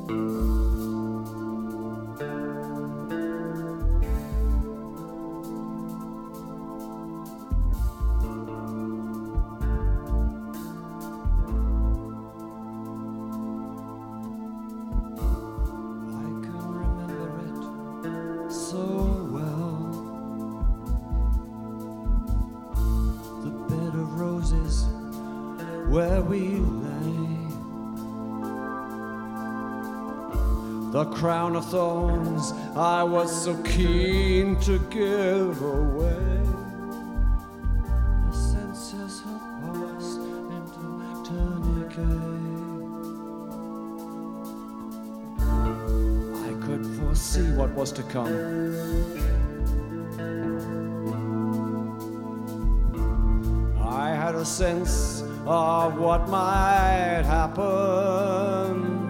Where we lay, the crown of thorns I was so keen to give away. The senses have passed into tourniquet. I could foresee what was to come. I had a sense of what might happen.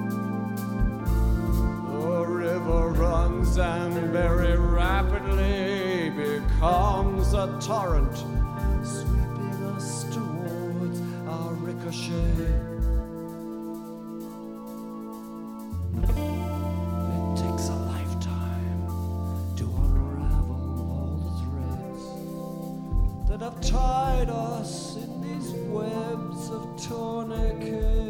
The river runs and very rapidly becomes a torrent, sweeping us towards our ricochet. It takes a lifetime to unravel all the threads that have tied us in these webs of tourniquet.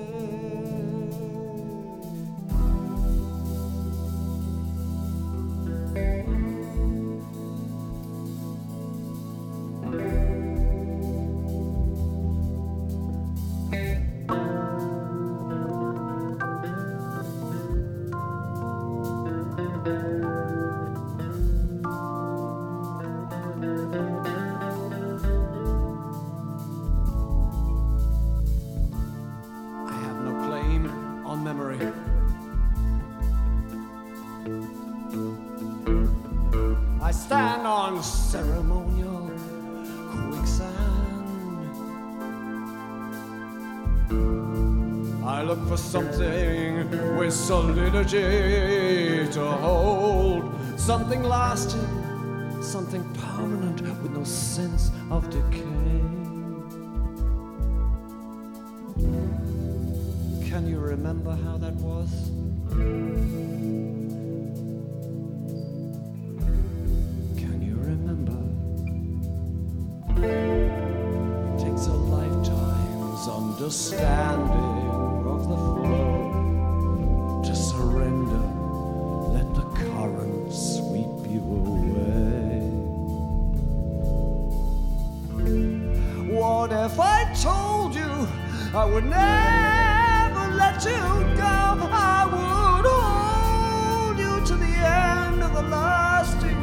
I stand on ceremonial quicksand. I look for something with solidity to hold, something lasting, something permanent with no sense of decay. Can you remember how that was? Understanding of the flow to surrender, let the current sweep you away. What if I told you I would never let you go? I would hold you to the end of the lasting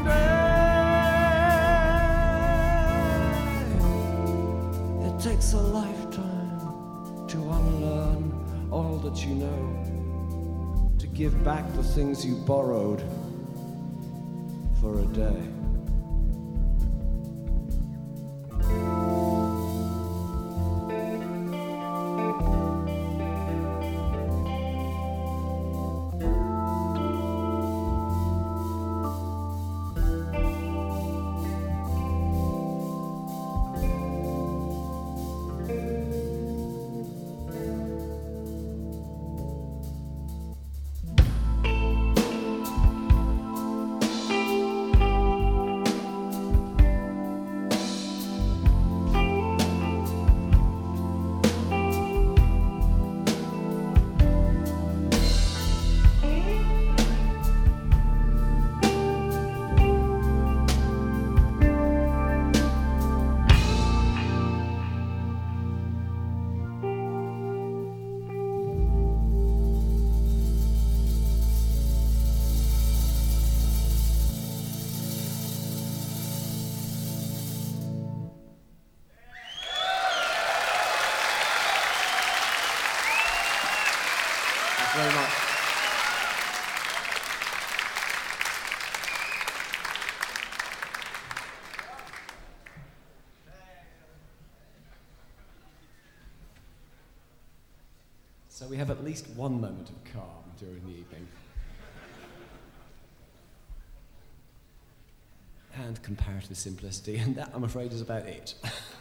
day. It takes a lifetime to unlearn all that you know, to give back the things you borrowed for a day. Very much. So we have at least one moment of calm during the evening. And comparative simplicity, and that, I'm afraid, is about it.